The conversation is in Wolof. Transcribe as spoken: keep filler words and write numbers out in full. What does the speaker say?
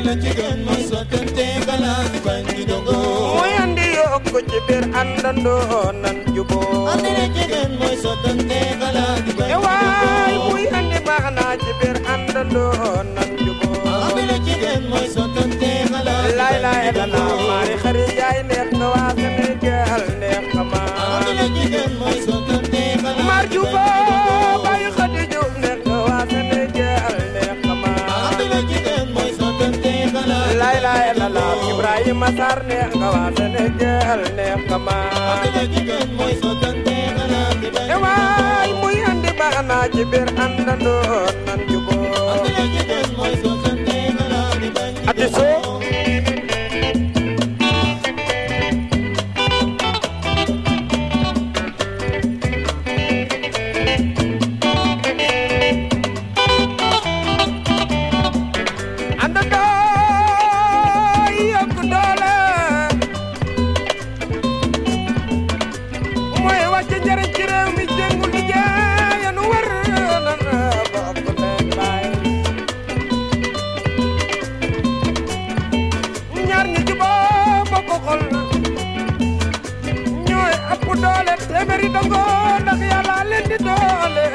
la jigéen mooy sottante xalaat bañ di dogo muy andi yokk ci biir àndandoo nan juboo andi la jigéen mooy sottante xalaat bañ di e dogo waay muy andi maanaa ci biir àndandoo nan juboo andi la jigéen mooy sottante xalaat laay laay la la maari xarit yaay neex nga waa Sénégal neex nga ma andi la jigéen mooy sottante xalaat mar juboo bàyyi xadi jub neex nga waa Sénégal neex nga ma andi la jigéen mooy sottante xalaat laay laay la la Ibrahima Sarr neex nga waa Sénégal neex nga ma andi la jigéen mooy sottante xalaat bañ e waay muy andi maanaa ci biir àndandoo nan juboo andi la jigéen mooy sottante xalaat bañ di ati soo doole téeméeri dongo ndax yàlla leen di doole